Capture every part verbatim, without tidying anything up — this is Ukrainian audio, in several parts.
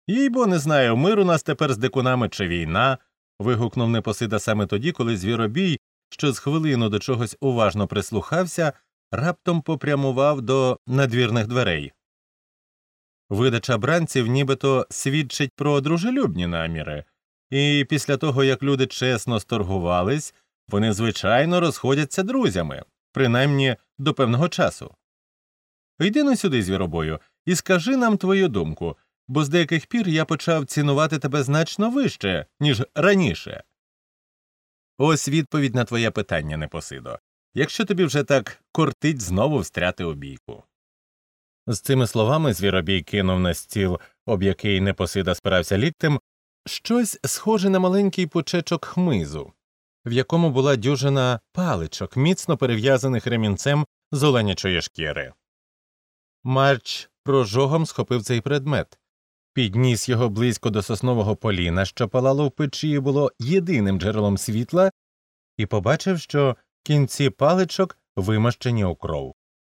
Їй-бо не знаю, мир у нас тепер з дикунами чи війна, вигукнув Непосида саме тоді, коли Звіробій, що з хвилину до чогось уважно прислухався, раптом попрямував до надвірних дверей. Видача бранців нібито свідчить про дружелюбні наміри, і після того, як люди чесно сторгувались, вони, звичайно, розходяться друзями, принаймні до певного часу. Йди ну сюди, Звіробою, і скажи нам твою думку, бо з деяких пір я почав цінувати тебе значно вище, ніж раніше. Ось відповідь на твоє питання, Непосидо, якщо тобі вже так кортить знову встряти у бійку. З цими словами Звіробій кинув на стіл, об який Непосида спирався ліктем, щось схоже на маленький пучечок хмизу, в якому була дюжина паличок, міцно перев'язаних ремінцем з оленячої шкіри. Марч прожогом схопив цей предмет, підніс його близько до соснового поліна, що палало в печі і було єдиним джерелом світла, і побачив, що кінці паличок вимащені у кров.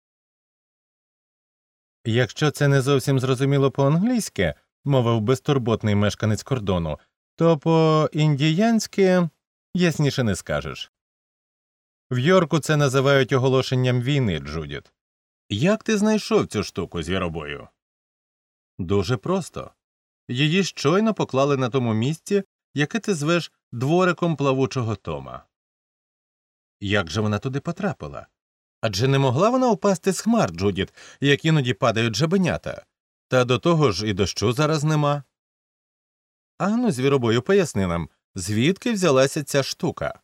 Якщо це не зовсім зрозуміло по-англійськи, мовив безтурботний мешканець кордону, то по-індіянськи ясніше не скажеш. В Йорку це називають оголошенням війни, Джудіт. Як ти знайшов цю штуку, Звіробою? Дуже просто. Її щойно поклали на тому місці, яке ти звеш двориком плавучого Тома. Як же вона туди потрапила? Адже не могла вона упасти з хмар, Джудіт, як іноді падають жабенята. Та до того ж і дощу зараз нема. Ану, Звіробою, поясни нам, звідки взялася ця штука?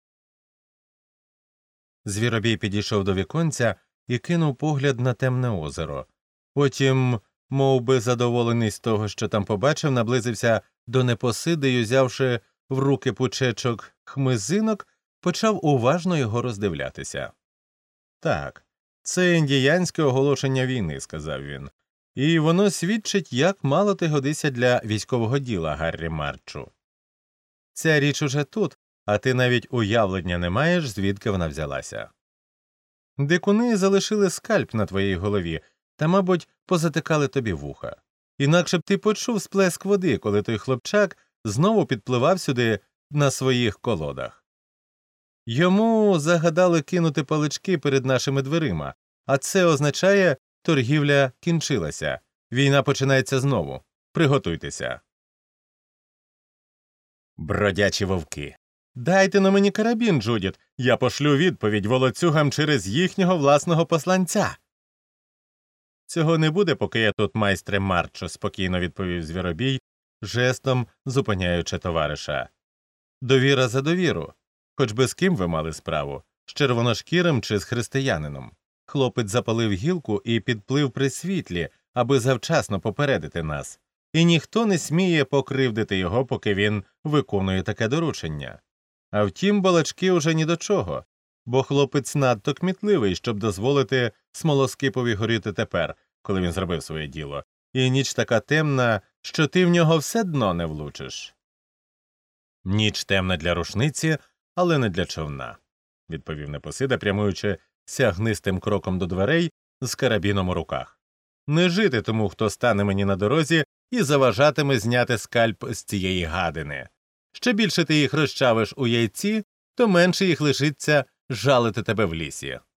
Звіробій підійшов до віконця і кинув погляд на темне озеро. Потім, мов би задоволений з того, що там побачив, наблизився до Непосиди і, узявши в руки пучечок хмизинок, почав уважно його роздивлятися. Так, це індіянське оголошення війни, сказав він. І воно свідчить, як мало ти годися для військового діла, Гаррі Марчу. Ця річ уже тут, а ти навіть уявлення не маєш, звідки вона взялася. Дикуни залишили скальп на твоїй голові та, мабуть, позатикали тобі вуха. Інакше б ти почув сплеск води, коли той хлопчак знову підпливав сюди на своїх колодах. Йому загадали кинути палички перед нашими дверима, а це означає, торгівля кінчилася, війна починається знову. Приготуйтеся. Бродячі вовки. Дайте на мені карабін, Джудіт, я пошлю відповідь волоцюгам через їхнього власного посланця. Цього не буде, поки я тут, майстре Марчо, спокійно відповів Звіробій, жестом зупиняючи товариша. Довіра за довіру. Хоч би з ким ви мали справу, з червоношкірим чи з християнином. Хлопець запалив гілку і підплив при світлі, аби завчасно попередити нас. І ніхто не сміє покривдити його, поки він виконує таке доручення. А втім, балачки уже ні до чого, бо хлопець надто кмітливий, щоб дозволити смолоскипові горіти тепер, коли він зробив своє діло, і ніч така темна, що ти в нього все дно не влучиш. Ніч темна для рушниці, але не для човна, відповів Непосида, прямуючи сягнистим кроком до дверей з карабіном у руках. Не жити тому, хто стане мені на дорозі і заважатиме зняти скальп з цієї гадини. Ще більше ти їх розчавиш у яйці, то менше їх лишиться жалити тебе в лісі.